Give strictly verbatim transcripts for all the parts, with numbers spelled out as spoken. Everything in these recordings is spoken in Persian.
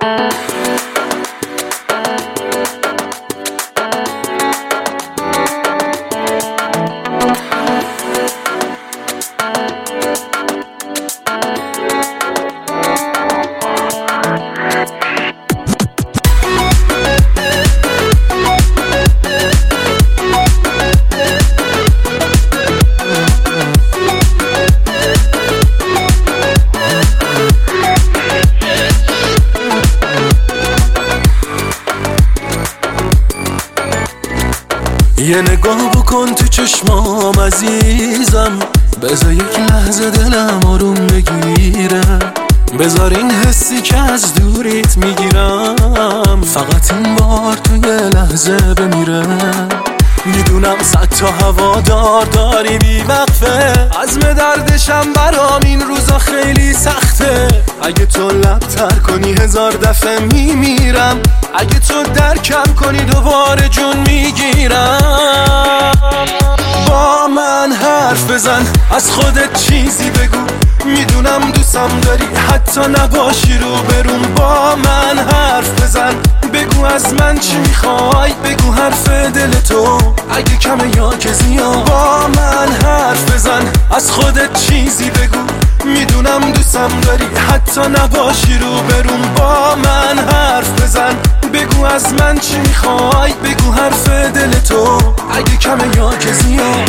یه نگاه بکن تو چشمام عزیزم، بذار یک لحظه دلم آروم بگیره، بذار این حسی که از دوریت میگیرم فقط این بار تو یه لحظه بمیره. میدونم صد تا هوادار داری بی وقفه، عزم دردشم برام این روزا خیلی سخته. اگه تو لب‌تر کنی هزار دفعه میمیرم، اگه تو درکم کنی دوباره جون میگیرم. با من حرف بزن، از خودت چیزی بگو، میدونم دوستم داری حتی نباشی رو بروم. با من حرف بزن، بگو از من چی میخوای، بگو حرف دل تو اگه کمه یا که زیاد. با من حرف بزن، از خودت چیزی بگو، میدونم دوستم داری حتی نباشی رو بروم. با من حرف بزن، بگو از من چی میخوای، بگو حرف دل تو اگه کمه یا که زیاد.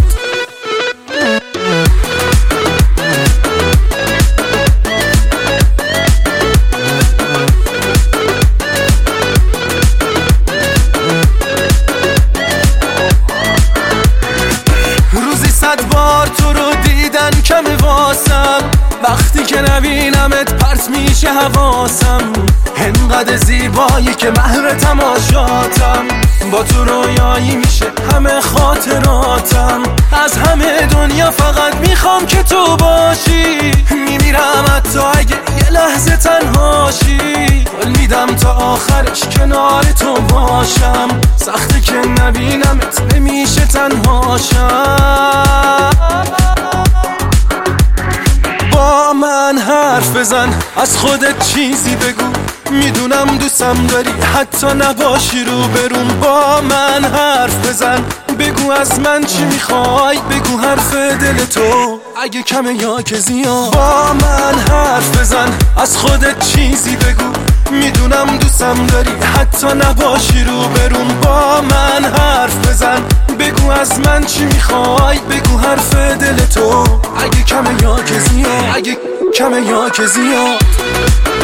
صد بار تو رو دیدن کمه واسم، وقتی که نبینمت پرت میشه حواسم. انقدر زیبایی که محو تماشاتم، با تو رویایی میشه همه خاطراتم. از همه دنیا فقط میخوام که تو باشی، میمیرم حتی اگه یه لحظه تنهاشی. قول میدم تا آخرش کنار تو باشم، سخته که نبینمت نمیشه تنهاشم. با من حرف بزن، از خودت چیزی بگو، میدونم دوستم داری حتی نباشی رو بروم. با من حرف بزن، بگو از من چی میخوای، بگو حرف دل تو اگه کمه یا که زیاد. با من حرف بزن، از خودت چیزی بگو، میدونم دوستم داری حتی نباشی رو بروم. با من حرف بزن، بگو از من چی میخوای، بگو حرف دل تو اگه کمه یا که زیاد، اگه کمه یا که زیاد.